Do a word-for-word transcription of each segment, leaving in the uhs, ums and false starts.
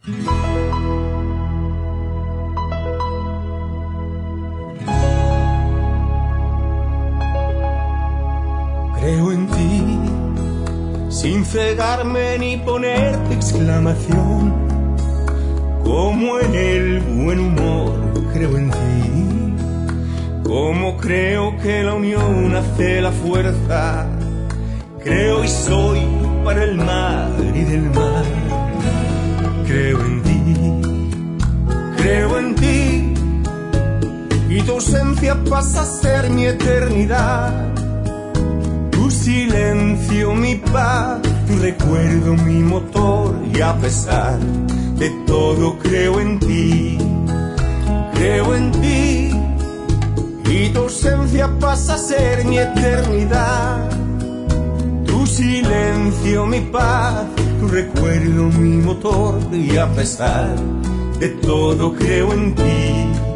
Creo en ti, sin cegarme ni ponerte exclamación. Como en el buen humor creo en ti, como creo que la unión hace la fuerza. Creo y soy para el mar y del mar. Creo en ti, creo en ti, y tu ausencia pasa a ser mi eternidad. Tu silencio, mi paz, tu recuerdo, mi motor, y a pesar de todo creo en ti, creo en ti, y tu ausencia pasa a ser mi eternidad. Tu silencio, mi paz, tu recuerdo, mi motor, y a pesar de todo creo en ti.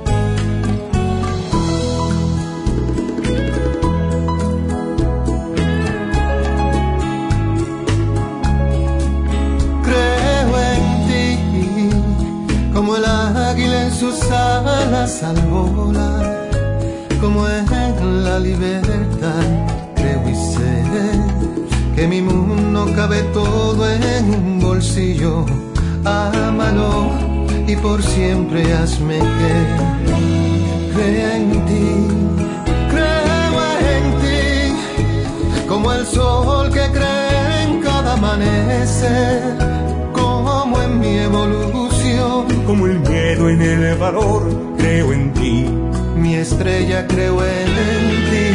Sus alas al volar, como en la libertad, creo y sé que mi mundo cabe todo en un bolsillo. Ámalo y por siempre hazme que crea en ti, creo en ti, como el sol que cree en cada amanecer, como en mi evolución, como el miedo en el valor, creo en ti. Mi estrella, creo en ti.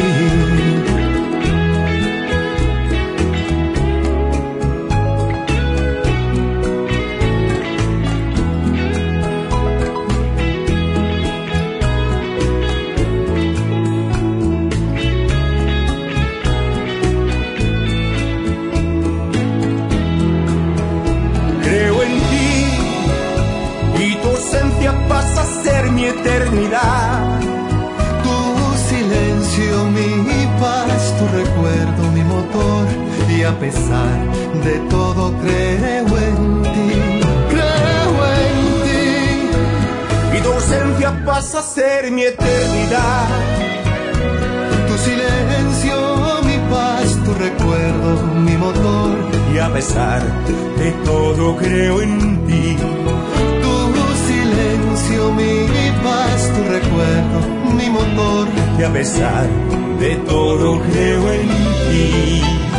Pasa a ser mi eternidad. Tu silencio, mi paz, tu recuerdo, mi motor, y a pesar de todo creo en ti, creo en ti. Y tu ausencia pasa a ser mi eternidad. Tu silencio, mi paz, tu recuerdo, mi motor, y a pesar de todo creo en ti. Mi paz, tu recuerdo, mi motor, y a pesar de todo creo en ti.